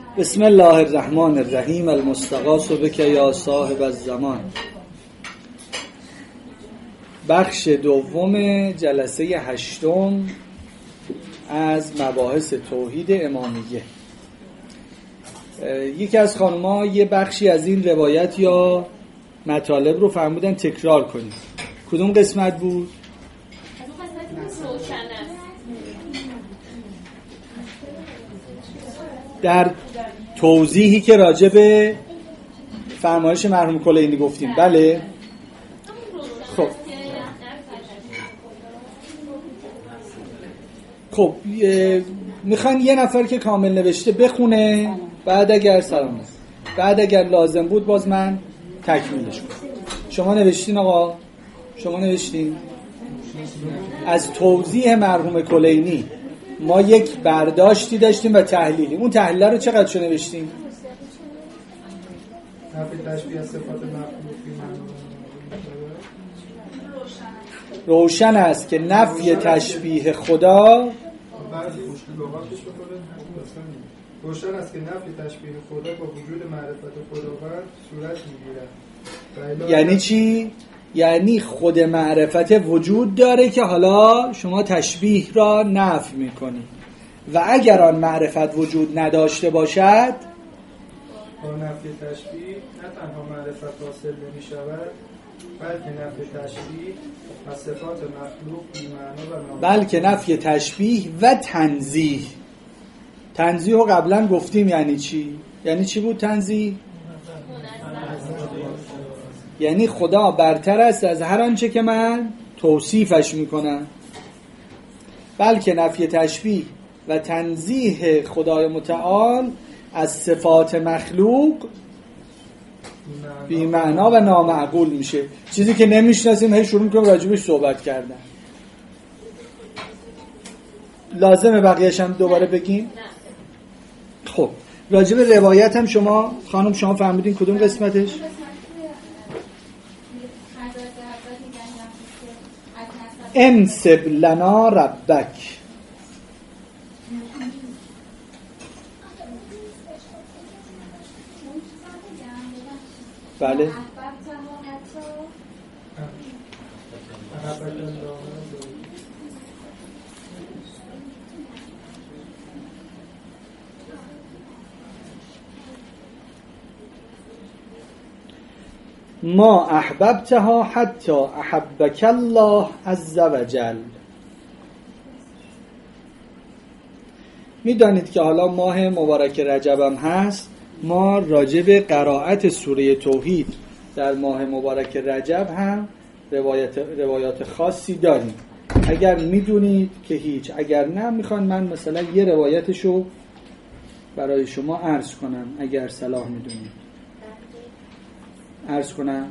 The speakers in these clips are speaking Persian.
بسم الله الرحمن الرحیم. المستغاث بک یا صاحب الزمان. بخش دوم جلسه 8 از مباحث توحید امامیه. یکی از خانم‌ها یه بخشی از این روایت یا مطالب رو فرمودن تکرار کنید. کدوم قسمت بود؟ در توضیحی که راجع به فرمایش مرحوم کلینی گفتیم. بله. خب میخواین یه نفر که کامل نوشته بخونه، بعد اگر لازم بود باز من تکمیلش کنم. شما نوشتین آقا؟ شما نوشتین؟ از توضیح مرحوم کلینی ما یک برداشتی داشتیم و تحلیلی. اون تحلیل رو چقدر شو نوشتیم؟ روشن است که نفی تشبیه خدا روشن است که نفی تشبیه خدا با وجود معرفت خداوند صورت می‌گیرد. یعنی چی؟ یعنی خود معرفت وجود داره که حالا شما تشبیه را نفی میکنی و اگر آن معرفت وجود نداشته باشد با نفی تشبیه نه تنها معرفت حاصل نمی‌شود بلکه نفی تشبیه و صفات مخلوق بی‌معنا و بلکه نفی تشبیه و تنزیه. تنزیه رو قبلا گفتیم یعنی چی؟ یعنی چی بود تنزیه؟ یعنی خدا برتر است از هر آنچه که من توصیفش میکنم. بلکه نفی تشبیه و تنزیه خدای متعال از صفات مخلوق بی معنا و نامعقول میشه. چیزی که نمیشناسیم هی شروع میکنیم راجبش صحبت کردن. لازمه بقیه‌اش هم دوباره بگیم؟ خب راجب روایت هم شما خانم شما فهمیدین کدوم قسمتش؟ انسب لنا ربک. بله. ما احببتها حتی احبک الله عز وجل. میدانید که حالا ماه مبارک رجب هم هست. ما راجع به قرائت سوره توحید در ماه مبارک رجب هم روایات خاصی داریم. اگر میدونید که هیچ، اگر نه میخوان من مثلا یه روایتشو برای شما عرض کنم اگر صلاح میدونید. عرض کنم.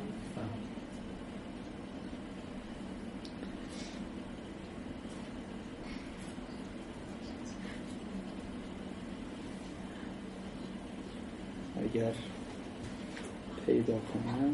اگر پیدا کنم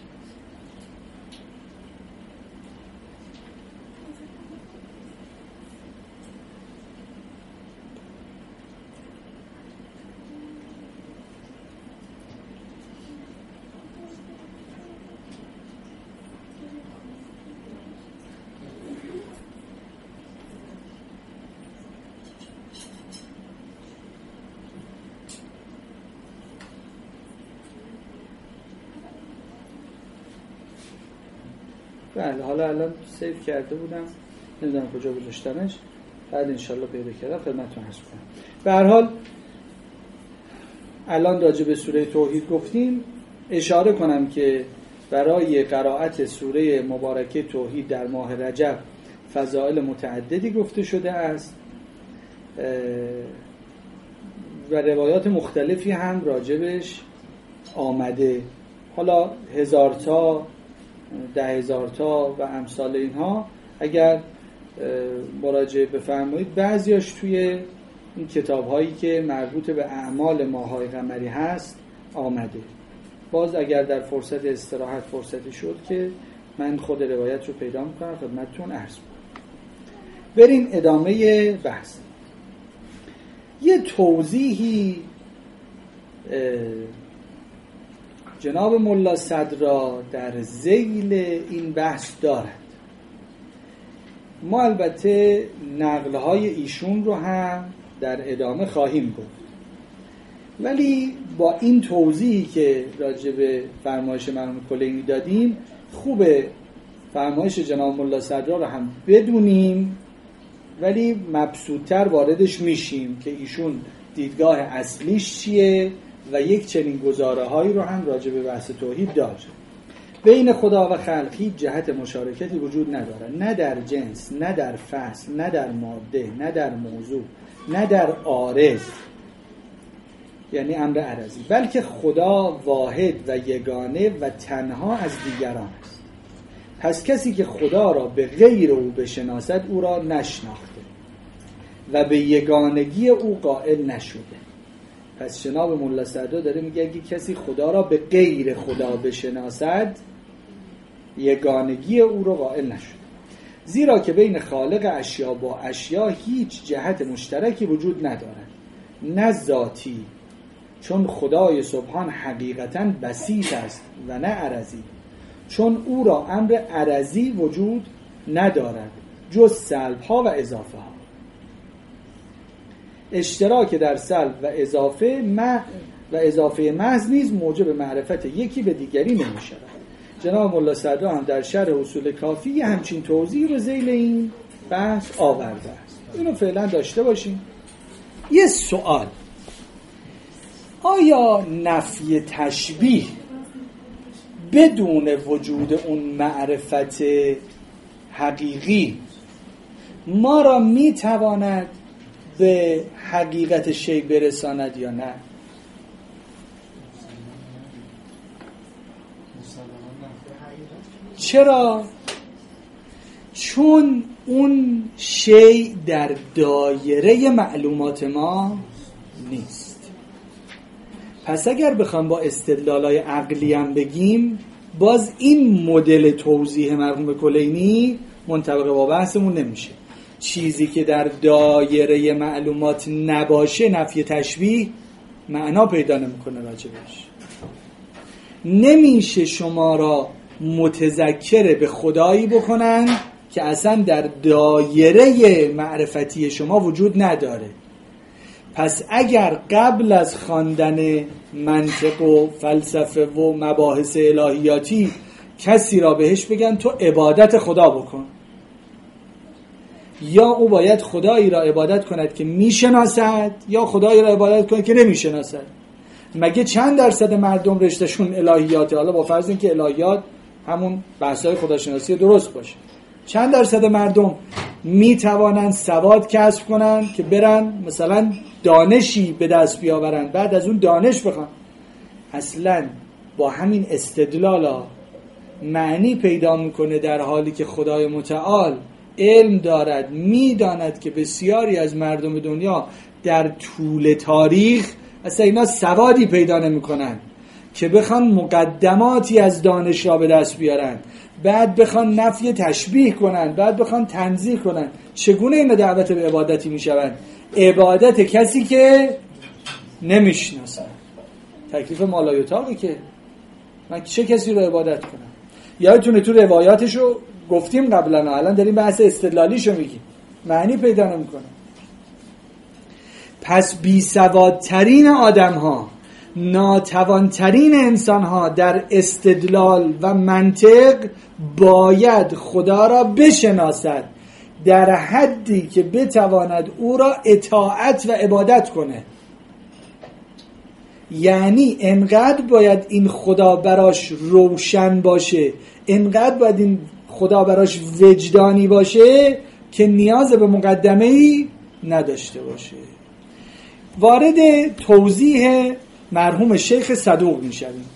بله. حالا الان سیف کرده بودم نمیدونم کجا گذاشتمش، بعد انشالله پیدا کردم خدمتتون عرض کنم. به هر حال الان راجع به سوره توحید گفتیم. اشاره کنم که برای قرائت سوره مبارکه توحید در ماه رجب فضائل متعددی گفته شده است و روایات مختلفی هم راجبش آمده. حالا 1000 تا 10,000 تا و امثال اینها اگر مراجعه بفرمایید بعضیاش توی این کتاب هایی که مربوط به اعمال ماه‌های قمری هست آمده. باز اگر در فرصت استراحت فرصتی شد که من خود روایت رو پیدا میکنم خدمتتون عرض کنم. بریم ادامه بحث. یه توضیحی جناب ملا صدرا در ذیل این بحث دارد. ما البته نقل‌های ایشون رو هم در ادامه خواهیم گفت، ولی با این توضیحی که راجع به فرمایش مرحوم کلینی دادیم خوبه فرمایش جناب ملا صدرا رو هم بدونیم، ولی مبسوط‌تر واردش میشیم که ایشون دیدگاه اصلیش چیه و یک چنین گزاره‌هایی رو هم راجع به بحث توحید داره. بین خدا و خلق هیچ جهت مشارکتی وجود نداره، نه در جنس، نه در فصل، نه در ماده، نه در موضوع، نه در عارض، یعنی امر عرضی، بلکه خدا واحد و یگانه و تنها از دیگران است. پس کسی که خدا را به غیر او بشناسد او را نشناخته و به یگانگی او قائل نشده. پس جناب ملا صدرا داره میگه اگه کسی خدا را به غیر خدا بشناسد یگانگی او را قائل نشده، زیرا که بین خالق اشیا با اشیا هیچ جهت مشترکی وجود ندارد، نه ذاتی، چون خدای سبحان حقیقتاً بسیط است، و نه عرضی، چون او را امر عرضی وجود ندارد جز سلب ها و اضافه ها. اشتراک در سلب و اضافه محض نیز موجب معرفت یکی به دیگری نمی شود. جناب ملا صدرا هم در شرح اصول کافی همچین توضیح رو ذیل این بحث آورده است. اینو فعلا داشته باشیم. یه سوال: آیا نفی تشبیه بدون وجود اون معرفت حقیقی ما را میتواند به حقیقت شی برساند یا نه؟ چرا؟ چون اون شی در دایره معلومات ما نیست. پس اگر بخوام با استدلالای عقلی هم بگیم، باز این مدل توضیح مرحوم کلینی منطبق با بحثمون نمیشه. چیزی که در دایره معلومات نباشه نفی تشبیه معنا پیدا نمیکنه راجبش. نمیشه شما را متذکر به خدایی بکنن که اصلا در دایره معرفتی شما وجود نداره. پس اگر قبل از خواندن منطق و فلسفه و مباحث الهیاتی کسی را بهش بگن تو عبادت خدا بکن، یا او باید خدایی را عبادت کند که میشناسد یا خدایی را عبادت کند که نمیشناسد، مگه چند درصد مردم رشتهشون الهیاته؟ حالا با فرض اینکه الهیات همون بحث‌های خداشناسی درست باشه، چند درصد مردم میتوانند سواد کسب کنن که برن مثلا دانشی به دست بیاورن، بعد از اون دانش بخوان؟ اصلا با همین استدلالا معنی پیدا میکنه، در حالی که خدای متعال علم دارد، میداند که بسیاری از مردم دنیا در طول تاریخ اصلا اینا سوادی پیدا نمیکنن که بخوان مقدماتی از دانش را به دست بیارن، بعد بخوان نفی تشبیه کنن، بعد بخوان تنزیه کنن. چگونه اینا دعوت به عبادتی میشوند؟ عبادت کسی که نمیشناسن. تکلیف مالایوتاقی که من چه کسی رو عبادت کنم؟ یادتونه تو روایاتشو گفتیم قبلا، الان داریم بحث استدلالیشو میگیم، معنی پیدا نمیکنه. پس بی سوادترین آدم ها، ناتوانترین انسان ها در استدلال و منطق باید خدا را بشناسد در حدی که بتواند او را اطاعت و عبادت کنه. یعنی انقدر باید این خدا براش روشن باشه، انقدر باید این خدا براش وجدانی باشه که نیاز به مقدمه‌ای نداشته باشه. وارد توضیح مرحوم شیخ صدوق میشویم.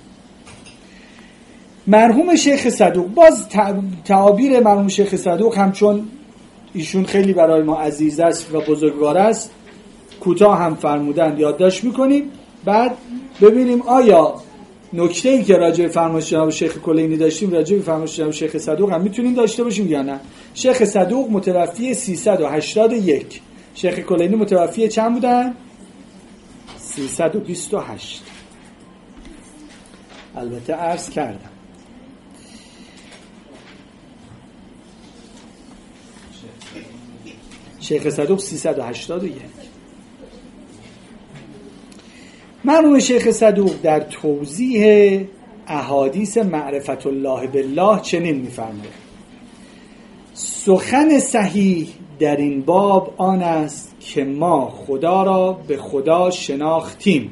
مرحوم شیخ صدوق، باز تعابیر مرحوم شیخ صدوق همچون ایشون خیلی برای ما عزیز است و بزرگوار است، کوتاه هم فرمودن یادداشت میکنیم، بعد ببینیم آیا نکته‌ای که راجع به فرمایش جناب شیخ کلینی داشتیم راجع به فرمایش جناب شیخ صدوق هم میتونیم داشته باشیم یا نه. شیخ صدوق متوفی 381، شیخ کلینی متوفی چند بودن؟ 328. البته عرض کردم. شیخ صدوق 381. مرحوم شیخ صدوق در توضیح احادیث معرفت الله بالله چنین می‌فرماید: سخن صحیح در این باب آن است که ما خدا را به خدا شناختیم،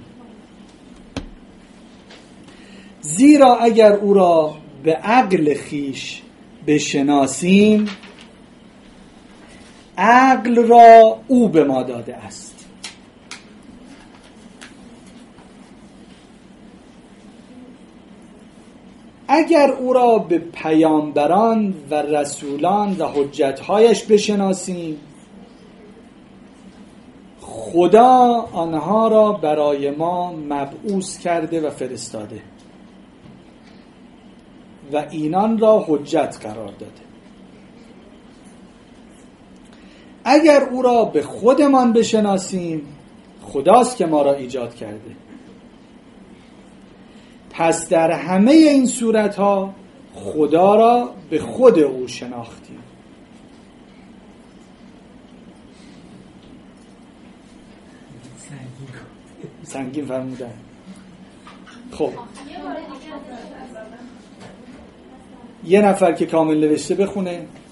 زیرا اگر او را به عقل خیش بشناسیم عقل را او به ما داده است. اگر او را به پیامبران و رسولان و حجتهایش بشناسیم خدا آنها را برای ما مبعوث کرده و فرستاده و اینان را حجت قرار داده. اگر او را به خودمان بشناسیم خداست که ما را ایجاد کرده، پس در همه این صورتها خدا را به خود او شناختیم. سنگین فرمودن. خب یه نفر که کامل نوشته بخونه.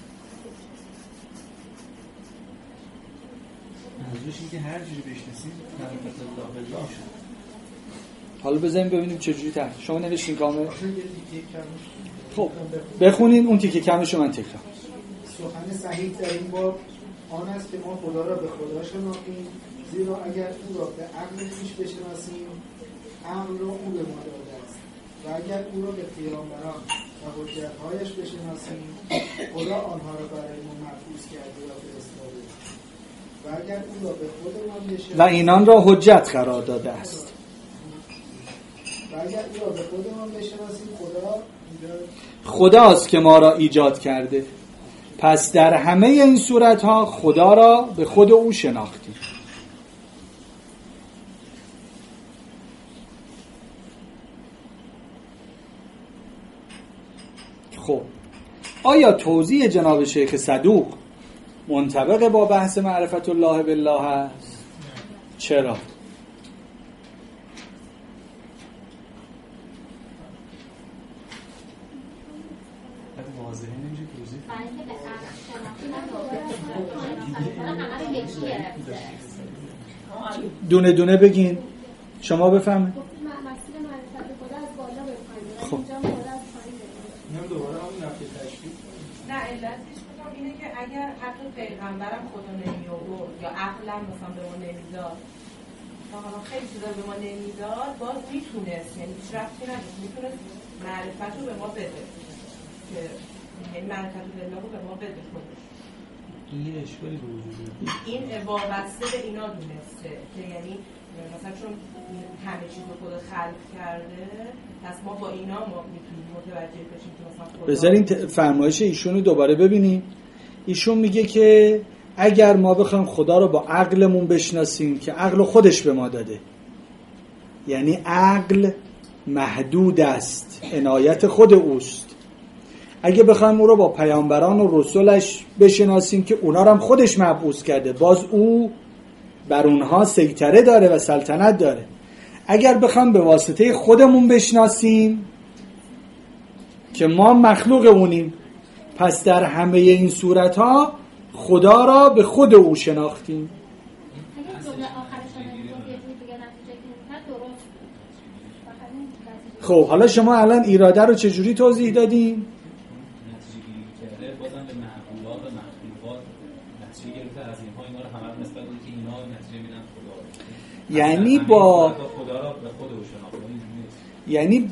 منظورش اینه که هر جوری بشناسیم معرفت الله بالله شد. حالا بذاریم ببینیم چه جوری تر. شما نوشتین کامل؟ خب بخونین اون تیکه کمش رو من تکرار. سخن صحیح در این باب آن است که ما خدا را به خدا شناختیم، زیرا اگر او را به عقل خویش بشناسیم عقل را او به ما داده است و اگر او را به پیامبران و حجت‌هایش بشناسیم خدا آنها را برای ما مبعوث کرده و فرستاده و اگر او را به خودمان بشناسیم و اینان را حجت قرار داده است. و اگر او را به خودمان بشناسیم خداست که ما را ایجاد کرده، پس در همه این صورتها خدا را به خود او شناختیم. خب آیا توضیح جناب شیخ صدوق منطبق با بحث معرفت الله بالله هست؟ چرا؟ دونه دونه بگین. شما بفهمید. خب نه علتش اینه که اگر حتی پیغمبرم خدا نمی آورد یا عقلم مثلا به ما نمیداد تا حالا خیلی چیزا به ما نمیداد باز میتونست، یعنی هیچ ربطی نداشت، میتونست معرفت رو به ما بده که یعنی معرفت الله رو به ما بده خودش. این یه اشکالی به وجود میاد. این وابسته به اینا دونسته که یعنی مثلا چون همه چیز رو خدا خلق کرده پس ما با اینا ما میتونیم متوجه بشیم که مثلا خدا. بذارین فرمایش ایشون رو دوباره ببینیم. ایشون میگه که اگر ما بخوایم خدا رو با عقلمون بشناسیم که عقل خودش به ما داده، یعنی عقل محدود است، عنایت خود اوست. اگه بخوایم او رو با پیامبران و رسولش بشناسیم که اونا رو هم خودش مبعوث کرده، باز او بر اونها سیطره داره و سلطنت داره. اگر بخوایم به واسطه خودمون بشناسیم که ما مخلوق اونیم، پس در همه این صورتها خدا را به خود او شناختیم. خب حالا شما الان ایراده رو چجوری توضیح دادیم؟ یعنی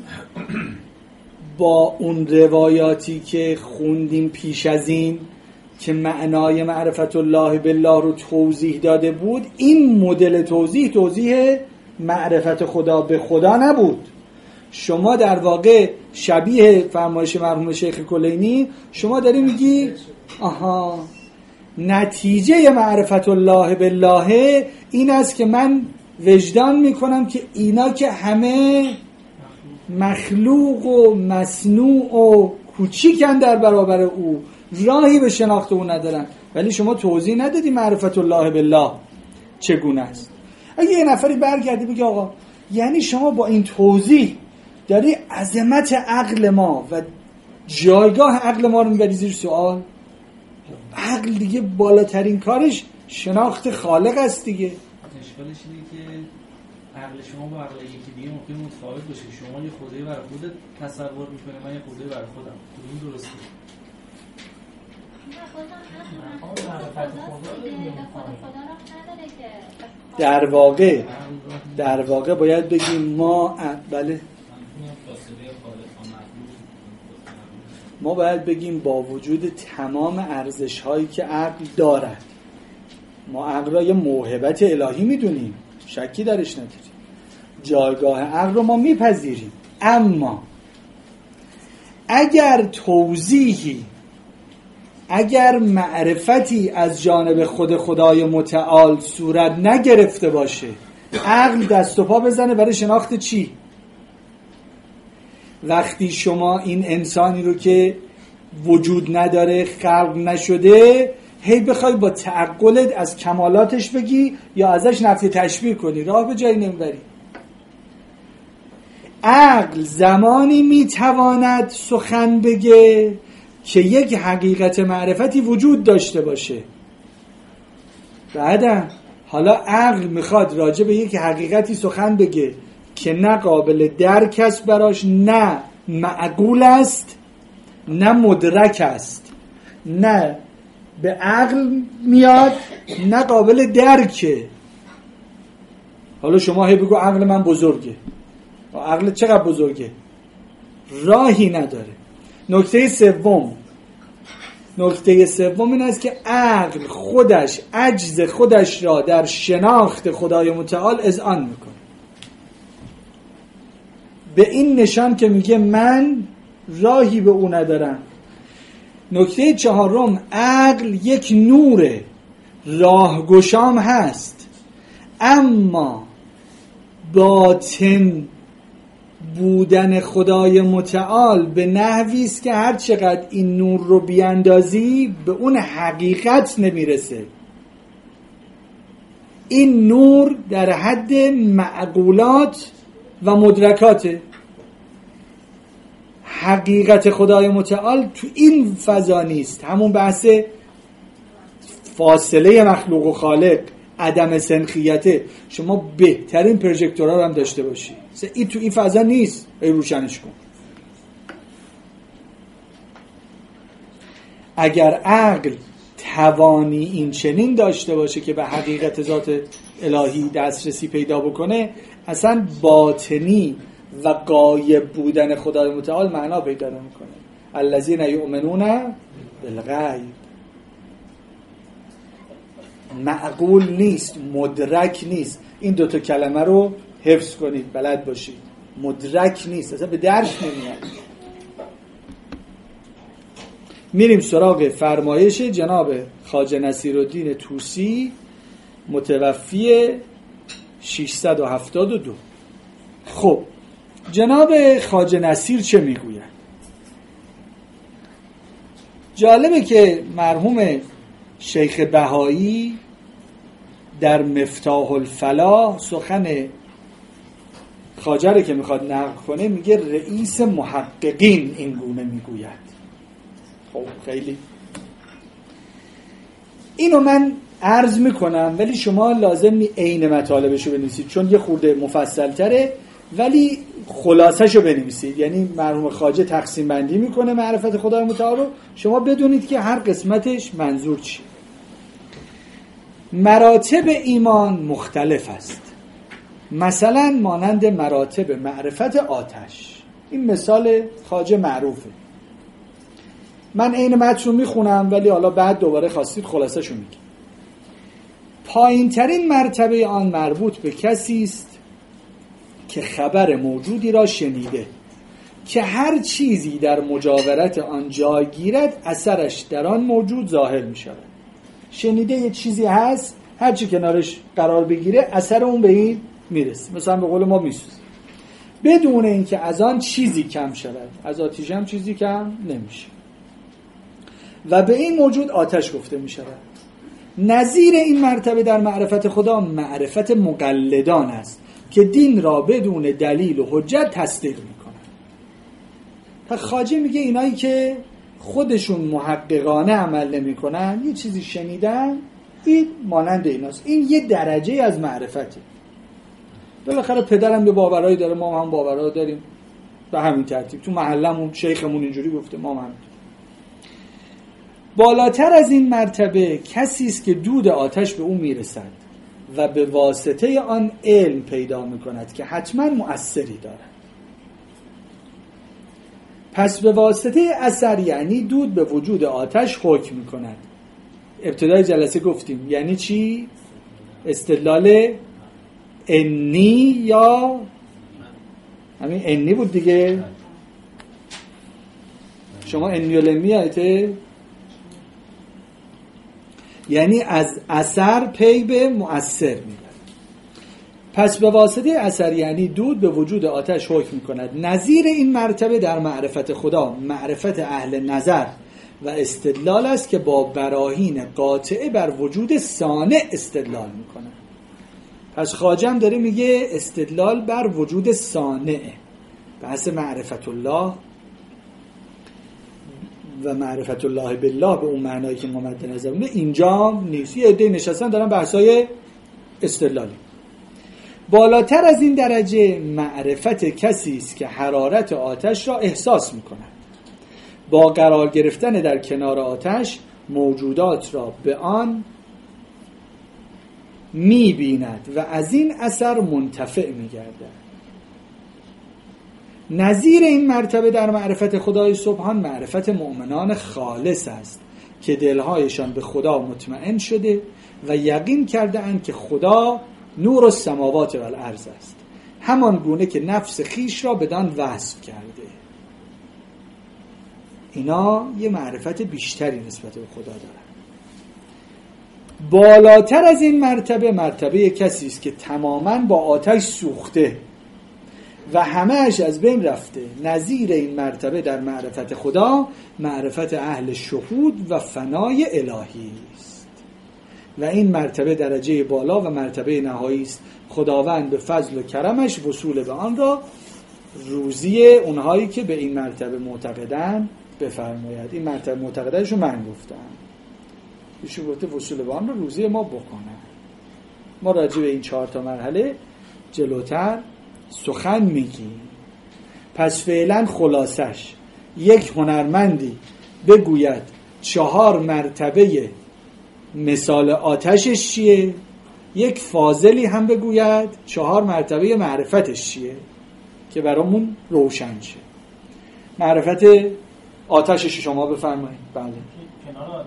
با اون روایاتی که خوندیم پیش از این که معنای معرفت الله بالله رو توضیح داده بود، این مدل توضیح معرفت خدا به خدا نبود. شما در واقع شبیه فرمایش مرحوم شیخ کلینی شما داری میگی آها نتیجه معرفت الله بالله این است که من وجدان میکنم که اینا که همه مخلوق و مصنوع و کوچیکن در برابر او، راهی به شناخت او ندارن. ولی شما توضیح ندادی معرفت الله بالله چگونه است. اگه یه نفری برگردی بگه آقا یعنی شما با این توضیح داری عظمت عقل ما و جایگاه عقل ما رو میبری زیر سوال؟ عقل دیگه بالاترین کارش شناخت خالق است دیگه. اشکالش اینه که عقل شما با عقل یکی دیگه ممکن متفاوت باشه. شما یه خدایی برای خودت تصور میکنی، من یه خدایی برای خودم. کدوم درسته؟ در واقع باید بگیم ما بله ما باید بگیم با وجود تمام ارزش هایی که عقل دارد، ما عقل را یه موهبت الهی میدونیم، شکی درش نداریم، جایگاه عقل رو ما میپذیریم، اما اگر توضیحی، اگر معرفتی از جانب خود خدای متعال صورت نگرفته باشه، عقل دست و پا بزنه برای شناخت چی؟ وقتی شما این انسانی رو که وجود نداره، خلق نشده، هی بخوای با تعقلت از کمالاتش بگی یا ازش نفی تشبیه کنی، راه به جایی نمیبری. عقل زمانی میتواند سخن بگه که یک حقیقت معرفتی وجود داشته باشه. بعدا حالا عقل میخواد راجع به یک حقیقتی سخن بگه که نه قابل درک است براش، نه معقول است، نه مدرک است، نه به عقل میاد، نه قابل درکه. حالا شما هی بگو عقل من بزرگه، عقل چقدر بزرگه؟ راهی نداره. نکته سوم این است که عقل خودش عجز خودش را در شناخت خدای متعال اذعان میکنه، به این نشان که میگه من راهی به او ندارم. نکته چهارم، عقل یک نوره، راهگشام هست، اما باطن بودن خدای متعال به نحوی است که هر چقدر این نور رو بیاندازی به اون حقیقت نمیرسه. این نور در حد معقولات و مدرکاته. حقیقت خدای متعال تو این فضا نیست. همون بحث فاصله مخلوق و خالق، عدم سنخیته. شما بهترین پروژکتورها رو هم داشته باشی، این تو این فضا نیست، ای روشنش کن. اگر عقل توانی این چنین داشته باشه که به حقیقت ذات الهی دسترسی پیدا بکنه، اصلا باطنی و غایب بودن خدای متعال معنا پیدا نمیکنه. الذین یؤمنون بالغیب، معقول نیست، مدرک نیست. این دوتا کلمه رو حفظ کنید، بلد باشید. مدرک نیست، اصلا به درک نمیاد. میریم سراغ فرمایش جناب خواجه نصیرالدین طوسی متوفی 672. خب جناب خواجه نصیر چه میگوید؟ جالبه که مرحوم شیخ بهایی در مفتاح الفلاح سخن خواجه رو که میخواد نقل کنه میگه رئیس محققین این گونه میگوید. خب خیلی اینو من عرض میکنم، ولی شما لازم نی عین مطالبشو بنویسید چون یه خورده مفصل تره، ولی خلاصه‌شو بنویسید. یعنی مرحوم خواجه تقسیم بندی میکنه معرفت خدای متعال رو، شما بدونید که هر قسمتش منظور چیه. مراتب ایمان مختلف است، مثلا مانند مراتب معرفت آتش. این مثال خواجه معروفه، من عین متن رو میخونم ولی حالا بعد دوباره خواستید خلاصه شو میگم. پایین ترین مرتبه آن مربوط به کسی است که خبر موجودی را شنیده که هر چیزی در مجاورت آن جای گیرد اثرش در آن موجود ظاهر می شود. شنیده یه چیزی هست، هر چی کنارش قرار بگیره اثر اون به این میرسه، مثلا به قول ما میسوزه. بدون اینکه از آن چیزی کم شود. از آتش هم چیزی کم نمیشه و به این موجود آتش گفته می شود. نظیر این مرتبه در معرفت خدا معرفت مقلدان است که دین را بدون دلیل و حجت تصدیق می کنند. تا خواجه میگه اینایی که خودشون محققانه عمل نمی کنن، یه چیزی شنیدن، این مانند ایناست. این یه درجه از معرفته. بالاخره پدرم یه باورایی داره، ما هم باورها داریم، به همین ترتیب تو محلمون شیخمون اینجوری گفته، ما هم. بالاتر از این مرتبه کسی است که دود آتش به او میرسد و به واسطه آن علم پیدا میکند که حتما مؤثری دارد. پس به واسطه اثر یعنی دود به وجود آتش حکم میکند. ابتدای جلسه گفتیم یعنی چی؟ استدلال انی یا همین انی بود دیگه. شما انی و لمی آیته یعنی از اثر پی به مؤثر میبرد. پس به واسطه اثر یعنی دود به وجود آتش حکم میکند. نظیر این مرتبه در معرفت خدا معرفت اهل نظر و استدلال است که با براهین قاطعه بر وجود صانع استدلال میکنند. پس خواجه داره میگه استدلال بر وجود صانع، بحث معرفت الله و معرفت الله بالله به اون معنایی که ما مد نظرونه اینجا نیست. یه عده نشستن دارن بحثای استدلالی. بالاتر از این درجه معرفت کسی است که حرارت آتش را احساس میکند. با قرار گرفتن در کنار آتش موجودات را به آن می‌بیند و از این اثر منتفع می‌گردد. نظیر این مرتبه در معرفت خدای سبحان معرفت مؤمنان خالص است که دلهایشان به خدا مطمئن شده و یقین کرده اند که خدا نور السماوات و الارض است، همان گونه که نفس خیش را بدان وصف کرده. اینا یه معرفت بیشتری نسبت به خدا دارن. بالاتر از این مرتبه مرتبه کسی است که تماماً با آتش سوخته و همه‌اش از بین رفته. نظیر این مرتبه در معرفت خدا معرفت اهل شهود و فنای الهی است و این مرتبه درجه بالا و مرتبه نهایی است. خداوند به فضل و کرمش وصول به آن را روزی اونهایی که به این مرتبه معتقدن بفرماید. این مرتبه معتقدنشو من گفتم، ایشون گفته وصول به آن را روزی ما بکنن. ما راجع به این 4 مرحله جلوتر سخن میگیم. پس فعلا خلاصش یک هنرمندی بگوید 4 مرتبه مثال آتشش چیه، یک فاضلی هم بگوید 4 مرتبه معرفتش چیه که برامون روشن شه. معرفت آتشش شما بفرمایید. بله. کنار آتش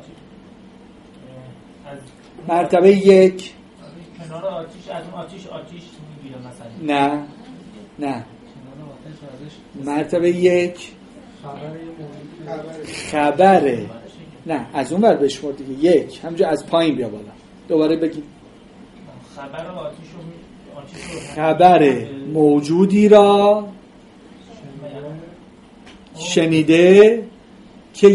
مرتبه 1 کنار آتش از اون آتش میگیره مثلا. نه مرتبه 1 خبره. نه از اون ور بشمار دیگه. 1 همونجا از پایین بیا بالا دوباره بگید. خبر آتش خبر موجودی را شنیده که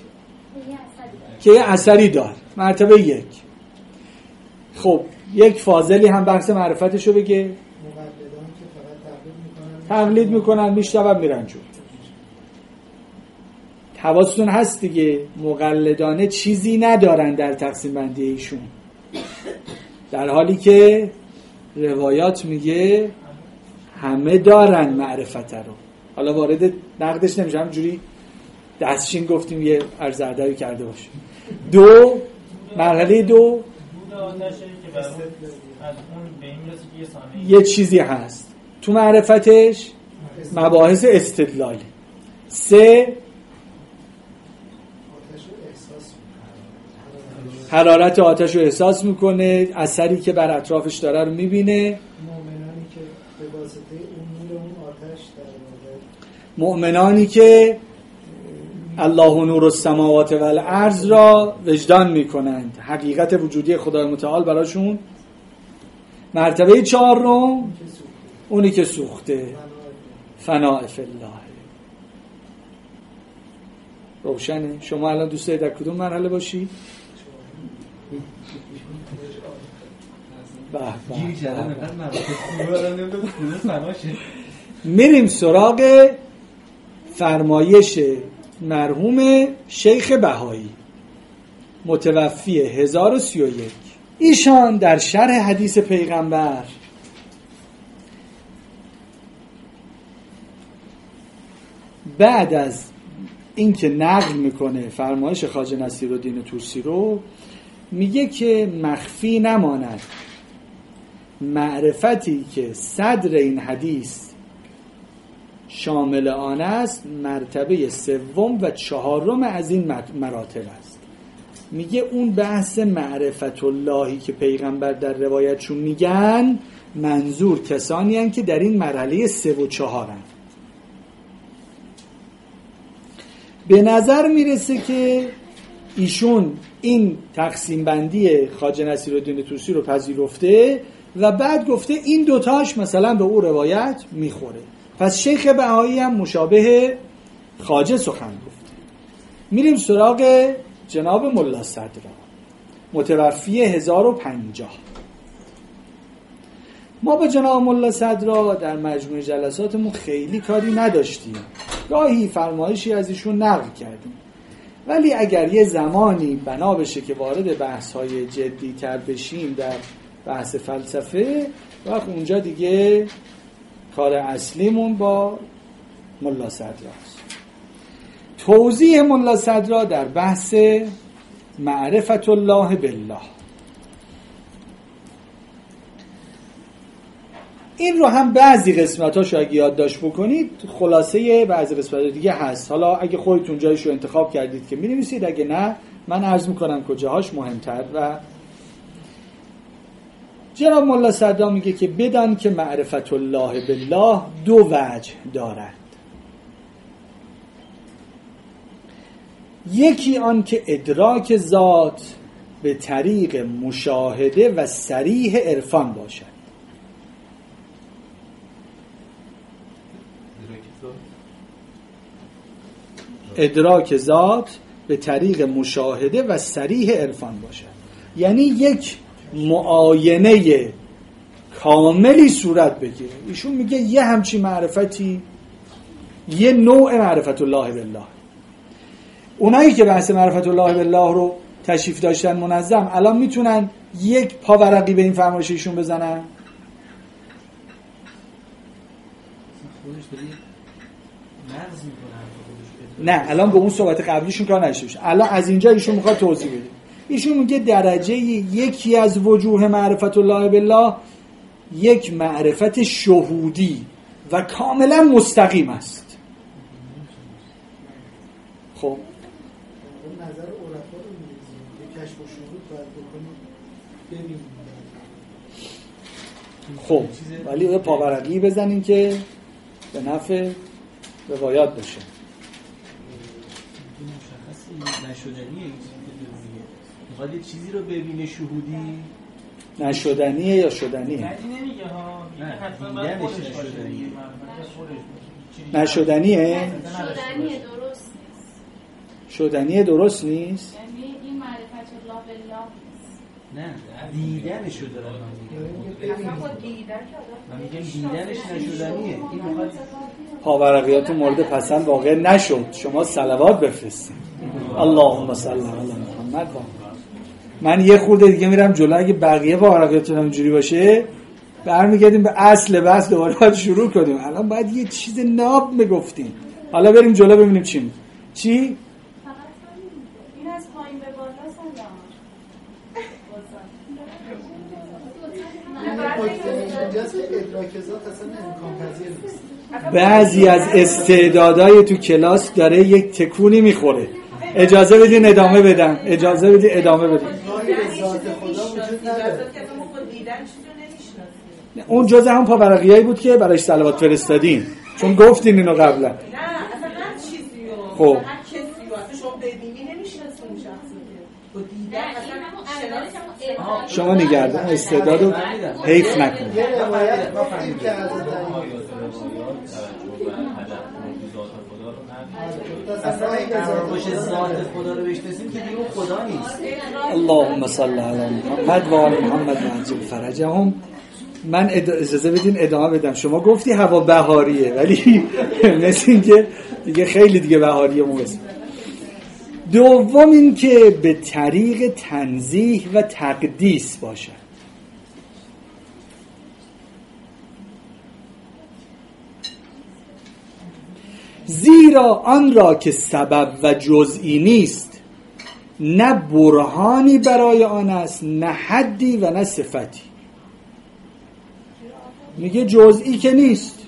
یه اثری دار. مرتبه 1. خب یک فاضلی هم بحث معرفتشو بگه. تقلید میکنن میشنون میرن جور. حواستون هست دیگه مقلدانه چیزی ندارن در تقسیم بندی ایشون، در حالی که روایات میگه همه دارن معرفت رو. حالا وارد نقدش نمیشه، همجوری دستشین گفتیم یه عرض ادبی کرده باشیم. 2 مرحله 2 یه چیزی هست تو معرفتش مباحث استدلالی. 3 حرارت آتش رو احساس میکنه، اثری که بر اطرافش داره رو میبینه. مؤمنانی که الله نور السماوات و الارض را وجدان میکنند، حقیقت وجودی خدای متعال براشون. مرتبه 4 اونی که سوخته فناء فی الله. روشنه؟ شما الان دوست دارید در کدوم مرحله باشی؟ میریم سراغ فرمایش مرحوم شیخ بهایی متوفی 1031. ایشان در شرح حدیث پیغمبر بعد از اینکه نقل میکنه فرمایش خواجه نصیرالدین طوسی رو، میگه که مخفی نماند معرفتی که صدر این حدیث شامل آن است مرتبه سوم و چهارم از این مراتب است. میگه اون بحث معرفت اللهی که پیغمبر در روایتشون میگن منظور کسانی هستند که در این مرحله 3 و 4 هستند. به نظر میرسه که ایشون این تقسیم بندی خواجه نصیرالدین طوسی رو پذیرفته و بعد گفته این دوتاش مثلا به او روایت میخوره. پس شیخ بهایی هم مشابه خواجه سخن گفته. میریم سراغ جناب ملا صدرا متوفی 1050. ما با جناب ملا صدرا در مجموع جلساتمون خیلی کاری نداشتیم، گاهی فرمایشی از ایشون نقل کردیم، ولی اگر یه زمانی بنا بشه که وارد بحث‌های جدی تر بشیم در بحث فلسفه، وقت اونجا دیگه کار اصلیمون با ملا صدرا است. توضیح ملا صدرا در بحث معرفت الله بالله، این رو هم بعضی قسمتاشو اگه یادداشت بکنید، خلاصه بعضی قسمت دیگه هست. حالا اگه خودتون جایشو انتخاب کردید که می‌نویسید، اگه نه من عرض میکنم کجاهاش مهمتر. و جناب ملا صدرا میگه که بدان که معرفت الله بالله 2 وجه دارد. یکی آن که ادراک ذات به طریق مشاهده و صریح عرفان باشد. ادراک ذات به طریق مشاهده و صریح عرفان باشد، یعنی یک معاینه کاملی صورت بگیره. ایشون میگه یه همچین معرفتی، یه نوع معرفت الله بالله. اونایی که بحث معرفت الله بالله رو تشریف داشتن منظم، الان میتونن یک پاورقی به این فرمایش ایشون بزنن؟ نه، الان به اون صحبت قبلیشون کار نشده باشه. الان از اینجا ایشون میخواد توضیح بده. ایشون میگه درجه یکی از وجوه معرفت الله بالله یک معرفت شهودی و کاملا مستقیم است. خب اون نظر عرفا رو می‌ریزیم، یک کشف و شهود باید بکنیم ببینیم. خب ولی یه پاورقی بزنیم که به نفع روایات باشه. نشدنیه این چیزی که میگه. میخواد یه چیزی رو ببینه شهودی، نشدنیه یا شدنیه؟ نمیگه ها، نه حتما باید خودش باشه. نشدنیه؟ شدنیه، درست نیست. شدنیه درست نیست؟ یعنی این معرفت الله بالله نیست. نه دیدنشو دارم من میگم دیدنش نشدنیه. این میخواد پاورقیات مورد پسند واقع نشد، شما صلوات بفرستید. اللهم صل علی محمد. من یه خورده دیگه میرم جلو، اگه بقیه پاورقیاتون اینجوری باشه برمیگردیم به اصل بحث، دوباره باید شروع کنیم. الان باید یه چیز ناب میگفتیم. حالا بریم جلو ببینیم چی چی؟ این از پایین به بالا بعضی از استعدادهای تو کلاس داره یک تکونی میخوره. اجازه بدین ادامه بدم. اجازه بدین ادامه بدم. اون جزء همون پاورقیایی بود که برایش صلوات فرستادین، چون گفتین اینو قبلا. نه اصلا هر چیزی رو خب هر کسی رو اصلا شما ببینی نمیشناسین اون شخص رو با دیدن. اصلا شما نگردن استعداد رو حیف نکنید. یه روایت این که از اصلا باشه ذات خدا رو بشناسیم که دیگه خدا نیست. اللهم صل علی محمد و آل محمد و عجل فرجهم. من اجازه بدین ادامه بدم. شما گفتی هوا بهاریه ولی مثل این که دیگه خیلی دیگه بهاریه موسم. دوم این که به طریق تنزیه و تقدیس باشه. زیرا آن را که سبب و جزئی نیست، نه برهانی برای آن است، نه حدی و نه صفتی. میگه جزئی که نیست،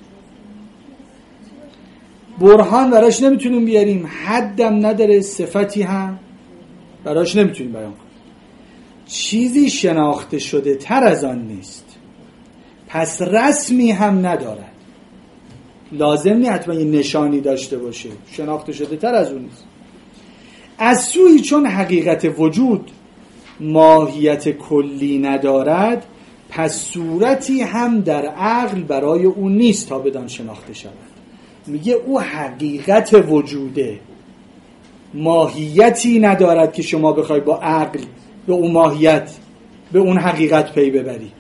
برهان براش نمیتونیم بیاریم، حدم نداره، صفتی هم براش نمیتونیم بیان کنیم. چیزی شناخته شده تر از آن نیست، پس رسمی هم ندارد. لازم نیست حتما یه نشانی داشته باشه، شناخته شده تر از اون نیست. از سوی چون حقیقت وجود ماهیت کلی ندارد، پس صورتی هم در عقل برای اون نیست تا بدان شناخته شود. میگه او حقیقت وجوده، ماهیتی ندارد که شما بخوای با عقل به اون ماهیت، به اون حقیقت پی ببری.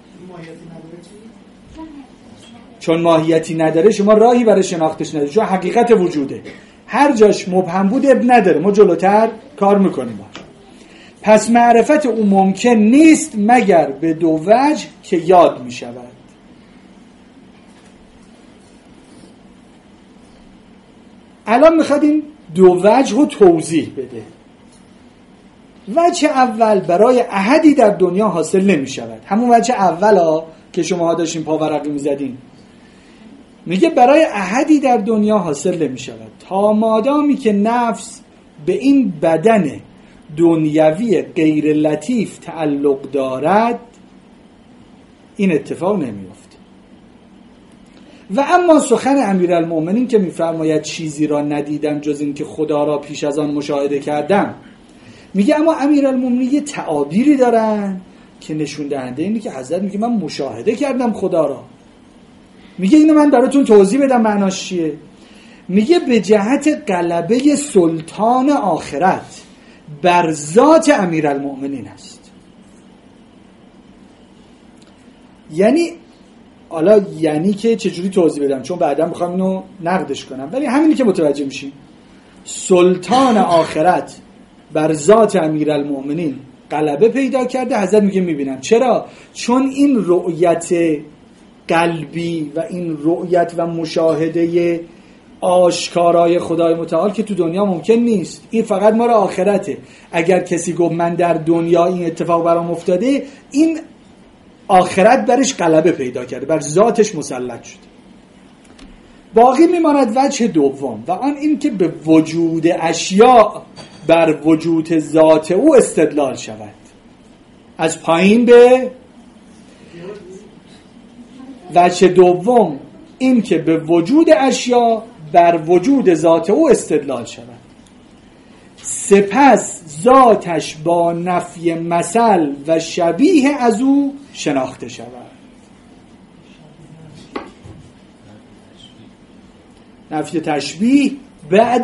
چون ماهیتی نداره شما راهی برای شناختش نداره، چون حقیقت وجوده. هر جاش مبهم بود اب نداره، ما جلوتر کار میکنیم باش. پس معرفت او ممکن نیست مگر به دو وجه که یاد میشود. الان میخواد این دو وجه رو توضیح بده. وجه اول برای احدی در دنیا حاصل نمیشود. همون وجه اول که شما داشتین پاورقی میزدین، میگه برای احدی در دنیا حاصل نمی شود تا مادامی که نفس به این بدن دنیوی غیر لطیف تعلق دارد این اتفاق نمی افته. و اما سخن امیرالمؤمنین که میفرماید چیزی را ندیدم جز این که خدا را پیش از آن مشاهده کردم، میگه اما امیرالمؤمنین یه تعابیری دارن که نشون دهنده اینه که حضرت میگه من مشاهده کردم خدا را. میگه اینو من براتون توضیح بدم معناش چیه. میگه به جهت غلبه سلطان آخرت بر ذات امیرالمؤمنین است. یعنی حالا یعنی که چجوری توضیح بدم، چون بعدا میخوام اینو نقدش کنم، ولی همینی که متوجه میشیم. سلطان آخرت بر ذات امیرالمؤمنین غلبه پیدا کرده. حضرت میگه میبینم. چرا؟ چون این رؤیت قلبی و این رؤیت و مشاهده آشکارای خدای متعال که تو دنیا ممکن نیست، این فقط ما را آخرته. اگر کسی گفت من در دنیا این اتفاق برام افتاده، این آخرت برش غلبه پیدا کرده، بر ذاتش مسلط شده. باقی میماند وجه دوم و آن این که به وجود اشیاء بر وجود ذات او استدلال شود. از پایین به وجه دوم این که به وجود اشیاء بر وجود ذات او استدلال شود، سپس ذاتش با نفی مثل و شبیه از او شناخته شود. نفی تشبیه بعد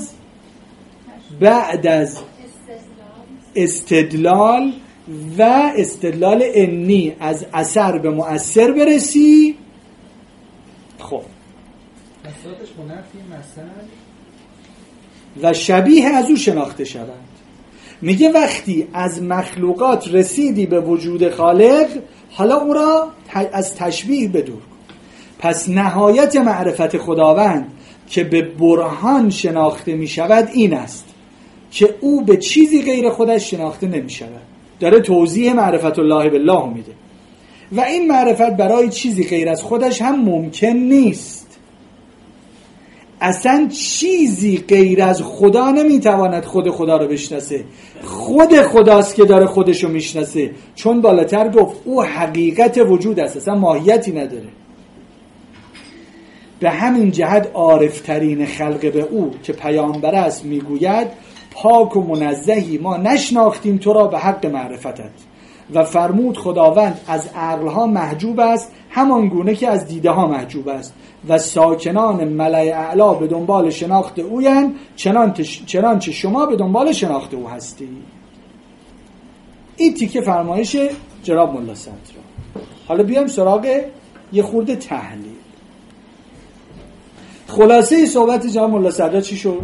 از استدلال و استدلال انی، از اثر به مؤثر برسی. خب ذاتش با نفی مثل و شبیه از او شناخته شود. میگه وقتی از مخلوقات رسیدی به وجود خالق، حالا او را از تشبیه بدور کن. پس نهایت معرفت خداوند که به برهان شناخته می شود این است که او به چیزی غیر خودش شناخته نمی شود. داره توضیح معرفت الله بالله میده. و این معرفت برای چیزی غیر از خودش هم ممکن نیست. اصلا چیزی غیر از خدا نمیتواند خود خدا رو بشناسه. خود خداست که داره خودشو میشناسه، چون بالاتر گفت او حقیقت وجود است، اصلا ماهیتی نداره. به همین جهت عارفترین خلق به او که پیامبر است میگوید پاک و منزهی ما نشناختیم تو را به حق معرفتت، و فرمود خداوند از عقلها محجوب است همان گونه که از دیده ها محجوب است و ساکنان ملأ اعلی به دنبال شناخت اویند چنانچه شما به دنبال شناخت او هستی. این تیکه فرمایش جناب ملا صدرا. حالا بیایم سراغ یه خورده تحلیل. خلاصه صحبت جناب ملا صدرا چی شد؟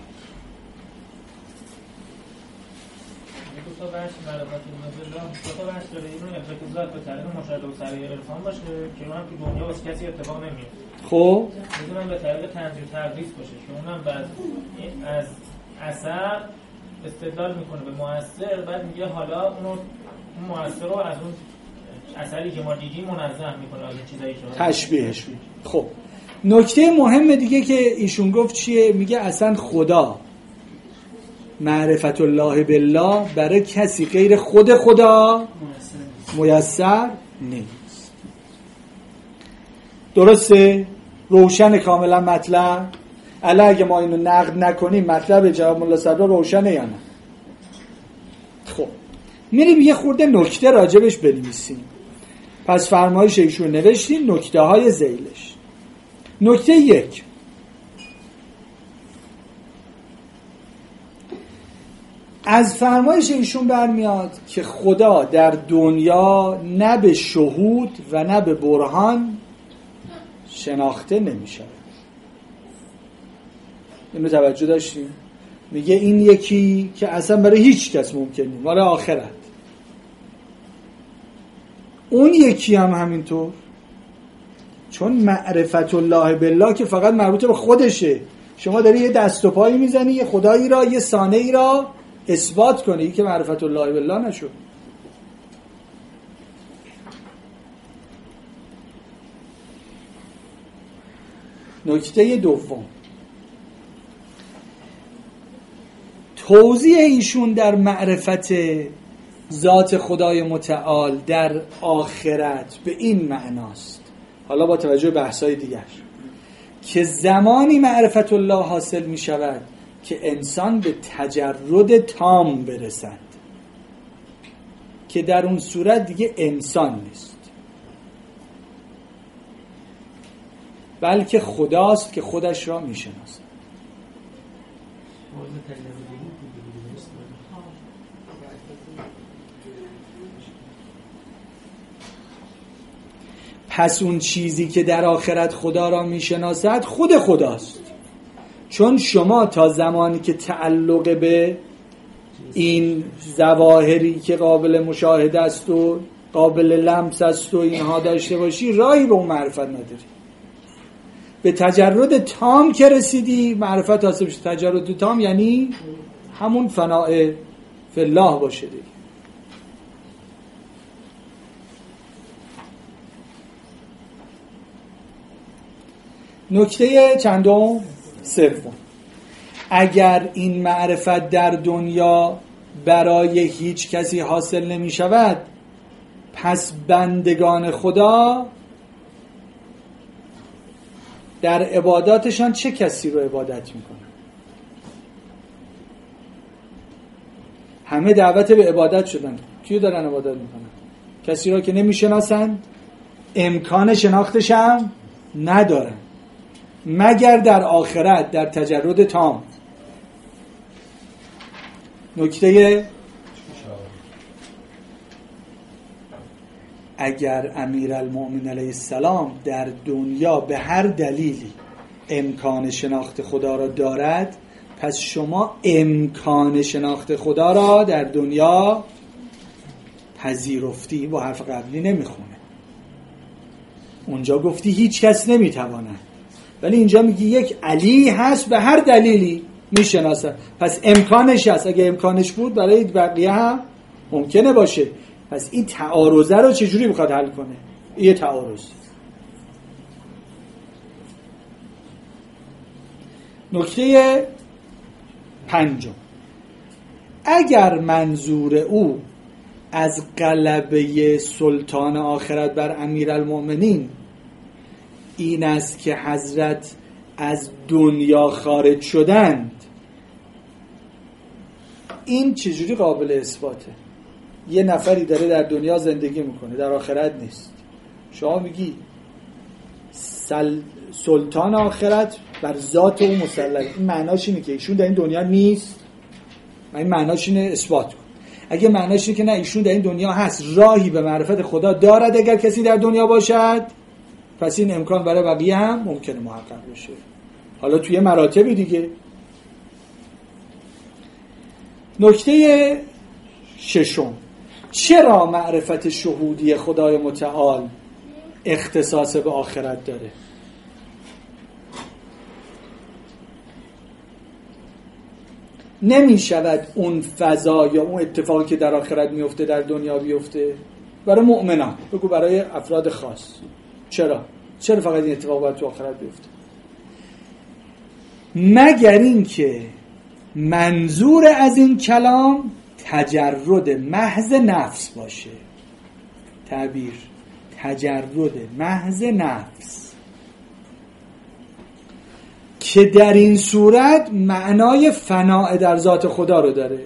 دو تا بحث معرفت الله، دو تا بحث داره. اینو ارتکاز به طریق مشاهده و سریع عرفان باشه که اونم تو دنیا واسه کسی اتفاق نمیفته. خب میدونم به طریق تنظیم تدریس باشه که اونم بعد از اثر استدلال میکنه به مؤثر، بعد میگه حالا اون مؤثر رو از اون اثری که ما دیدیم منظم میکنه از چیزایی که تشبیهش. خب نکته مهم دیگه که ایشون گفت چیه؟ میگه اصلا خدا معرفت الله بالله برای کسی غیر خود خدا میسر نیست. درسته؟ روشن کاملا مطلب. الان اگه ما اینو نقد نکنیم مطلب جواب ملا صدرا روشنه یا نه؟ خب میریم یه خورده نکته راجبش بنویسیم. پس فرمایش ایشون نوشتیم، نکته های ذیلش. نکته 1، از فرمایش ایشون برمیاد که خدا در دنیا نه به شهود و نه به برهان شناخته نمیشه. اینو توجه داشتیم؟ میگه این یکی که اصلا برای هیچ کس ممکن نیست، مال آخرت. اون یکی هم همینطور، چون معرفت الله بالله که فقط مربوط به خودشه. شما داری یه دست و پایی میزنی یه خدایی را، یه صانعی را اثبات کنی، این که معرفت الله بالله نشد. نکته 2، توضیح ایشون در معرفت ذات خدای متعال در آخرت به این معناست، حالا با توجه به بحث‌های دیگر، که زمانی معرفت الله حاصل می شود که انسان به تجرد تام برسد، که در اون صورت دیگه انسان نیست بلکه خداست که خودش را می شناسد. پس اون چیزی که در آخرت خدا را می شناسد خود خداست، چون شما تا زمانی که تعلق به این ظواهری که قابل مشاهده است و قابل لمس است و اینها داشته باشی راهی به اون معرفت نداری. به تجرد تام که رسیدی معرفت حاصل بشه. تجرد تام یعنی همون فناء فی الله باشه دیگه. نکته چندم؟ 3، اگر این معرفت در دنیا برای هیچ کسی حاصل نمی شود، پس بندگان خدا در عباداتشان چه کسی رو عبادت می کنن؟ همه دعوت به عبادت شدن، کیو دارن عبادت می کنن؟ کسی رو که نمی شناسند، امکان شناختش هم ندارن مگر در آخرت در تجرد تام. نکته، اگر امیرالمؤمنین علیه السلام در دنیا به هر دلیلی امکان شناخت خدا را دارد، پس شما امکان شناخت خدا را در دنیا پذیرفتی. با حرف قبلی نمیخونه. اونجا گفتی هیچ کس نمیتواند، ولی اینجا میگی یک علی هست به هر دلیلی میشناسه، پس امکانش هست. اگه امکانش بود برای بقیه هم ممکنه باشه. پس این تعارضه رو چجوری میخواد حل کنه؟ یه تعارض. نکته 5، اگر منظور او از غلبه سلطان آخرت بر امیرالمؤمنین این است که حضرت از دنیا خارج شدند، این چجوری قابل اثباته؟ یه نفری داره در دنیا زندگی میکنه، در آخرت نیست. شما میگی سلطان آخرت بر ذات او مسلط. این معناش اینه که ایشون در این دنیا نیست. این معناش اینه اثبات کن. اگه معناش اینه که نه ایشون در این دنیا هست، راهی به معرفت خدا دارد اگر کسی در دنیا باشد، پس این امکان برای بقیه هم ممکنه محقق بشه. حالا توی مراتبی دیگه. نکته ششم، چرا معرفت شهودی خدای متعال اختصاص به آخرت داره؟ نمی شود اون فضا یا اون اتفاقی که در آخرت میفته در دنیا بیفته؟ برای مؤمنان بگو، برای افراد خاص. چرا فقط این اتفاق باید تو آخرت بیفته؟ مگر این که منظور از این کلام تجرد محض نفس باشه. تعبیر تجرد محض نفس، که در این صورت معنای فناء در ذات خدا رو داره.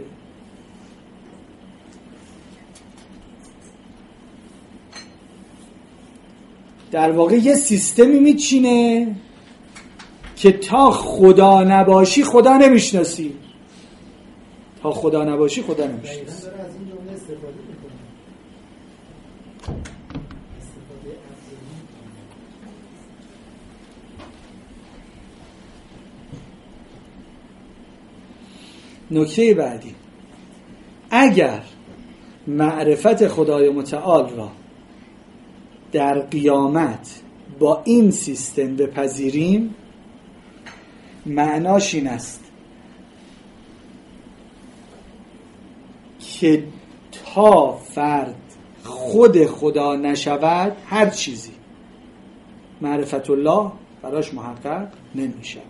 در واقع یه سیستمی میچینه که تا خدا نباشی خدا نمیشناسی. تا خدا نباشی خدا نمیشناسی. از این جمله استفاده میکنه. نکته بعدی، اگر معرفت خدای متعال را در قیامت با این سیستم بپذیریم، معناش این است که تا فرد خود خدا نشود، هر چیزی معرفت الله براش محقق نمی شود.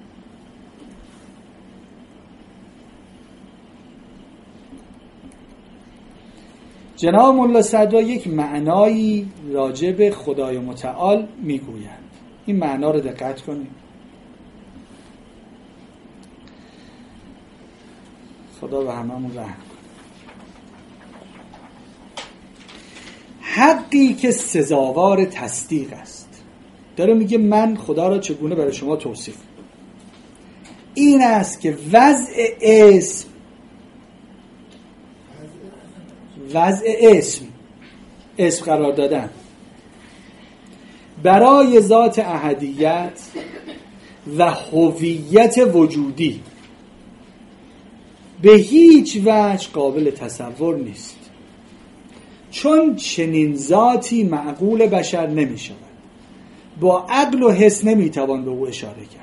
جناب ملا صدرا یک معنایی راجع به خدای متعال میگویند. این معنا رو دقت کنید. خدا به هممون رحم کنه. حقی که سزاوار تصدیق است. داره میگه من خدا را چگونه برای شما توصیف کنم. این است که وضع اسم قرار دادن برای ذات احدیت و هویت وجودی به هیچ وجه قابل تصور نیست، چون چنین ذاتی معقول بشر نمی شود. با عقل و حس نمی توان به او اشاره کرد.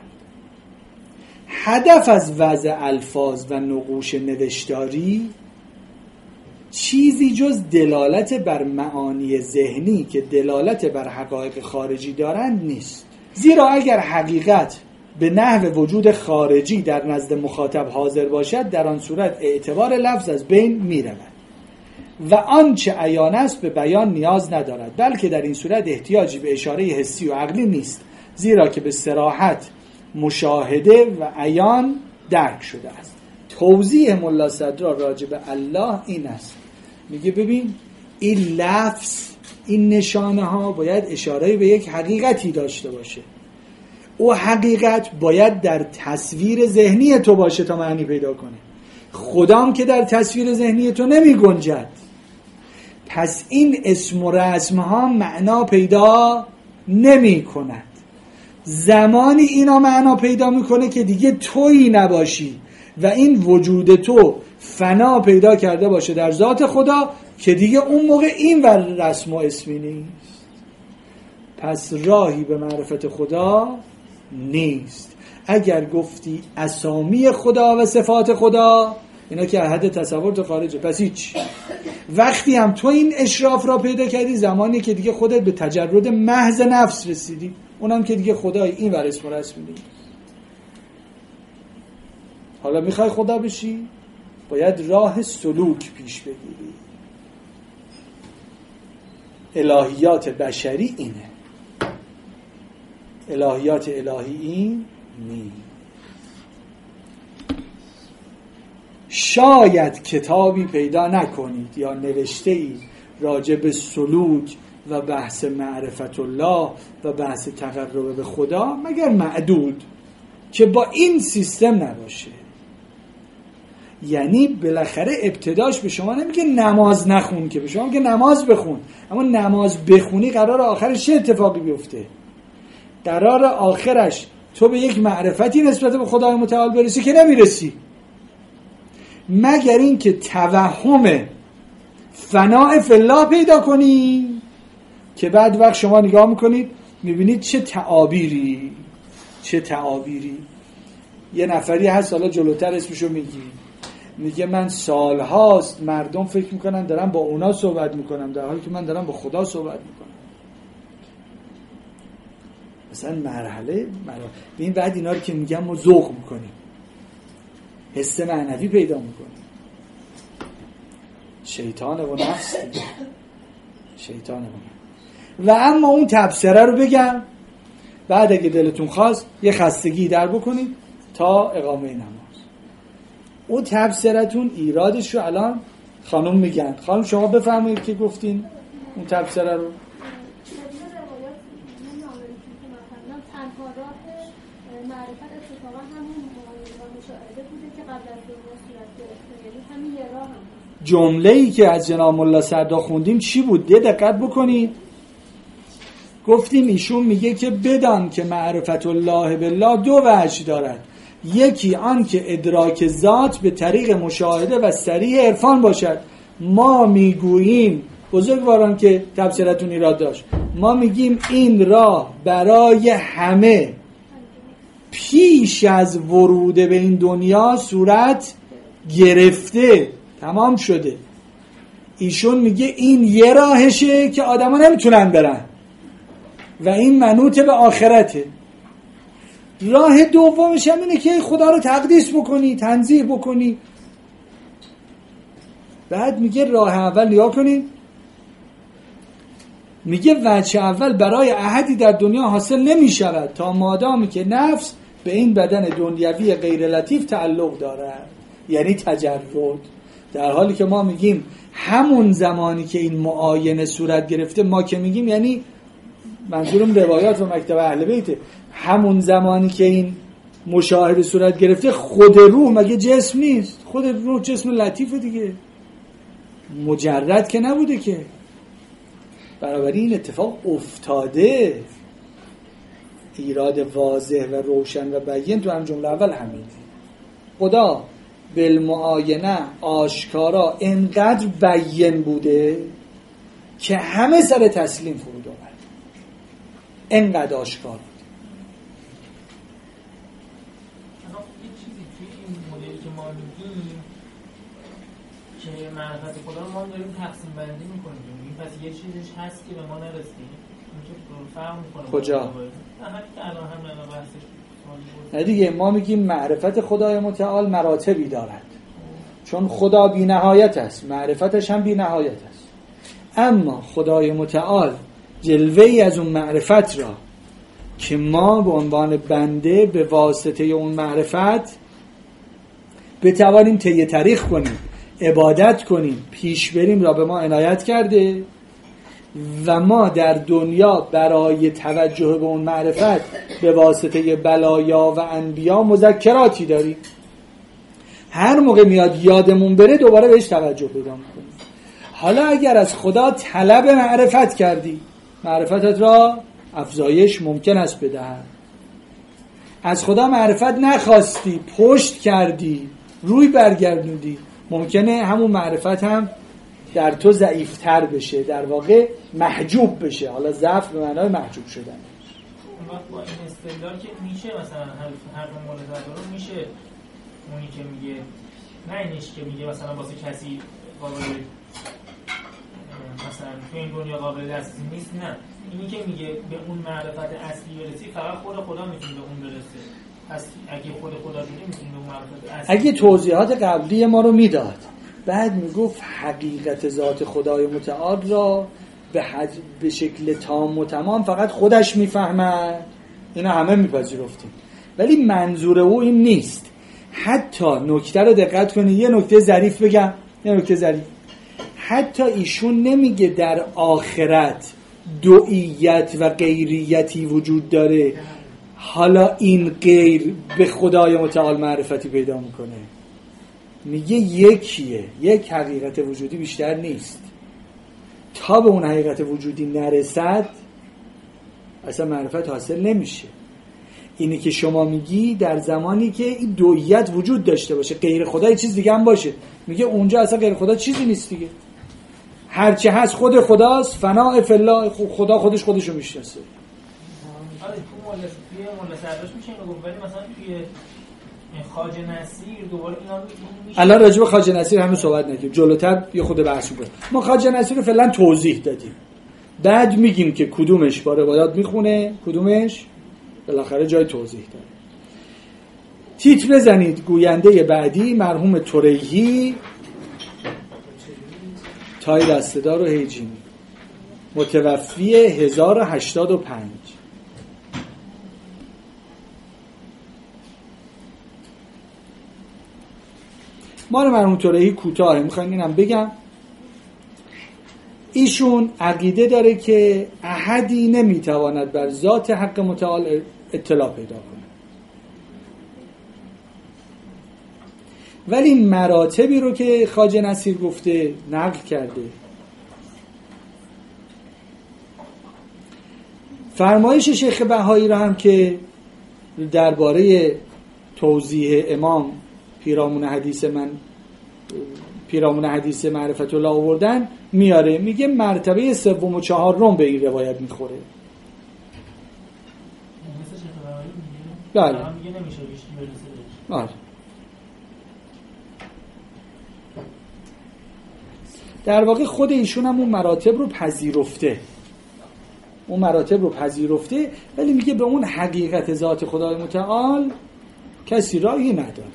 هدف از وضع الفاظ و نقوش نوشتاری چیزی جز دلالت بر معانی ذهنی که دلالت بر حقایق خارجی دارند نیست. زیرا اگر حقیقت به نحو وجود خارجی در نزد مخاطب حاضر باشد، در آن صورت اعتبار لفظ از بین می رود و آنچه عیان است به بیان نیاز ندارد، بلکه در این صورت احتیاجی به اشاره حسی و عقلی نیست، زیرا که به صراحت مشاهده و عیان درک شده است. توضیح ملا صدرا راجع به الله این است، میگه ببین این لفظ، این نشانه ها باید اشاره به یک حقیقتی داشته باشه. او حقیقت باید در تصویر ذهنی تو باشه تا معنی پیدا کنه. خدام که در تصویر ذهنی تو نمی گنجد، پس این اسم و رسم ها معنا پیدا نمی کند. زمانی اینا معنا پیدا میکنه که دیگه تویی نباشی و این وجود تو فنا پیدا کرده باشه در ذات خدا، که دیگه اون موقع این ور رسم و اسمی نیست. پس راهی به معرفت خدا نیست. اگر گفتی اسامی خدا و صفات خدا، اینا که حد تصور تو خارجه، پس هیچ. وقتی هم تو این اشراف را پیدا کردی، زمانی که دیگه خودت به تجرد محض نفس رسیدی، اونم که دیگه خدای این ور اسم و رسمی نیست. حالا میخوای خدا بشی، باید راه سلوک پیش بگیری. الهیات بشری اینه، الهیات الهی این نیست. شاید کتابی پیدا نکنید یا نوشته ای راجع به سلوک و بحث معرفت الله و بحث تقرب به خدا مگر معدود که با این سیستم نباشه. یعنی بالاخره ابتداش به شما نمیگه نماز نخون، که به شما میگه نماز بخون. اما نماز بخونی قرار آخرش چه اتفاقی بیفته؟ قرار آخرش تو به یک معرفتی نسبت به خدای متعال برسی که نمیرسی، مگر این که توهم فناء فی الله پیدا کنی که بعد وقت شما نگاه میکنید میبینید چه تعابیری. یه نفری هست حالا جلوتر اسمشو میگه من سالهاست مردم فکر میکنن دارم با اونا صحبت میکنم در حالی که من دارم با خدا صحبت میکنم. مثلا مرحله ببین بعد اینا رو که میگم ما ذوق میکنیم، حس معنوی پیدا میکنیم. شیطانه و نفس دیگه. و اما اون تبصره رو بگم بعد اگه دلتون خواست یه خستگی در بکنید تا اقامه نماز. اون تبصرتون ایرادش رو الان خانم میگن. خانم شما بفرمایید که گفتین اون تبصره رو. تنها راه معرفت اتفاقا همون مشاهده بوده که قبل از دنیا صورت گرفته، یعنی همین یه راه هم. جمله‌ای که از جناب ملا سردا خوندیم چی بود؟ دقت بکنید. گفتیم ایشون میگه که بدان که معرفت الله بالله دو وجه دارد، یکی آن که ادراک ذات به طریق مشاهده و صریح عرفان باشد. ما میگوییم بزرگواران که تفسیرتون ایراد داشت، ما میگیم این راه برای همه پیش از ورود به این دنیا صورت گرفته، تمام شده. ایشون میگه این یه راهشه که آدما نمیتونن برن و این منوط به آخرته. راه دومش هم اینه که خدا رو تقدیس بکنی، تنزیه بکنی. بعد میگه راه اول نیا کنی، میگه وجه اول برای احدی در دنیا حاصل نمی شود تا مادامی که نفس به این بدن دنیوی غیر لطیف تعلق دارد، یعنی تجرد. در حالی که ما میگیم همون زمانی که این معاینه صورت گرفته، ما که میگیم یعنی منظورم روایات و مکتب اهل بیته، همون زمانی که این مشاهده صورت گرفته خود روح مگه جسم نیست؟ خود روح جسم لطیفه دیگه، مجرد که نبوده که. بنابراین این اتفاق افتاده. ایراد واضح و روشن و بیان تو هم جمله اول همین. خدا بالمعاینه آشکارا انقدر بیان بوده که همه سر تسلیم فرود آورد. انقدر آشکار بود. یه چیزی توی این مدلی که ما میگیم که معرفت خدا رو ما داریم تقسیم بندی میکنیم، پس یه چیزش هست که به ما نرسیم، اونجا فرق میکنه. کجا؟ نه همین که الان هم الان بحثش نه دیگه، ما میگیم معرفت خدای متعال مراتبی دارد، چون خدا بی نهایت است، معرفتش هم بی نهایت است. اما خدای متعال جلوه‌ای از اون معرفت را که ما به عنوان بنده به واسطه اون معرفت بتوانیم طی طریق کنیم، عبادت کنیم، پیش بریم را به ما عنایت کرده و ما در دنیا برای توجه به اون معرفت به واسطه بلایا و انبیا مذکراتی داریم. هر موقع میاد یادمون بره دوباره بهش توجه پیدا میکنیم. حالا اگر از خدا طلب معرفت کردی، معرفتت را افزایش ممکن است بدهد. از خدا معرفت نخواستی، پشت کردی، روی برگردوندی، ممکنه همون معرفت هم در تو ضعیفتر بشه، در واقع محجوب بشه. حالا ضعف به معنای محجوب شدن. اون وقت با این استدلال که میشه مثلا هر مورد رو میشه اونی که میگه نه اینش که میگه مثلا واسه کسی قابل مثلا تو این دنیا قابل دسترسی نیست، نه اینی که میگه به اون معرفت اصلی برسی فقط خدا میتونه به اون برسه. پس اگه خدا دیگه میتونه به اون معرفت اصلی. اگه توضیحات قبلی ما رو میداد، بعد میگفت حقیقت ذات خدای متعال را به شکل تام و تمام فقط خودش میفهمد، اینا همه میپذیرفتیم، ولی منظور او این نیست. حتی نکته رو دقت کنید، یه نکته ظریف بگم، یه نکته ظریف، حتی ایشون نمیگه در آخرت دوئیت و غیریتی وجود داره حالا این غیر به خدای متعال معرفتی پیدا میکنه، میگه یکیه، یک حقیقت وجودی بیشتر نیست. تا به اون حقیقت وجودی نرسد اصلا معرفت حاصل نمیشه. اینی که شما میگی در زمانی که این دوئیت وجود داشته باشه، غیر خدا یه چیز دیگه هم باشه، میگه اونجا اصلا غیر خدا چیزی نیست دیگه، هرچی هست خود خداست، فنا فی الله، خدا خودشو میشناسه. آره تو مولا سرداش میشه اینو گفت، ولی مثلا توی خواجه نصیر دوباره اینا میشه. الان راجع به خواجه نصیر همین صحبت نکنیم، جلوتر یه خود بحث کنیم. ما خواجه نصیر رو فعلا توضیح دادیم، بعد میگیم که کدومش با روایات میخونه، کدومش بالاخره جای توضیح داره. تیتر بزنید گوینده بعدی مرحوم توریهی، تای دسته‌دار و هیجینی، متوفی 1085. مال مرحوم توریهی کوتاه میخواین اینم بگم. ایشون عقیده داره که احدی نمیتواند بر ذات حق متعال اطلاع پیدا کنه، ولی این مراتبی رو که خواجه نصیر گفته نقل کرده. فرمایش شیخ بهایی را هم که درباره توضیح امام پیرامون حدیث معرفت الله آوردن میاره، میگه مرتبه 3 و 4 به این روایت میخوره. بله میگه نمیشه برسه. آره. در واقع خود ایشون هم اون مراتب رو پذیرفته، ولی میگه به اون حقیقت ذات خدای متعال کسی راهی نداره.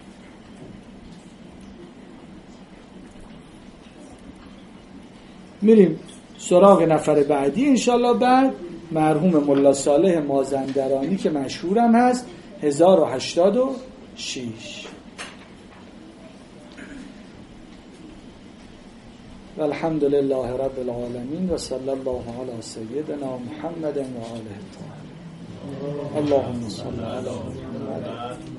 میریم سراغ نفر بعدی انشالله. بعد مرحوم ملا صالح مازندرانی که مشهورم هست، 1086. والحمد لله رب العالمین و صلی الله علی سیدنا محمد و آله الطاهرین. اللهم صل علی محمد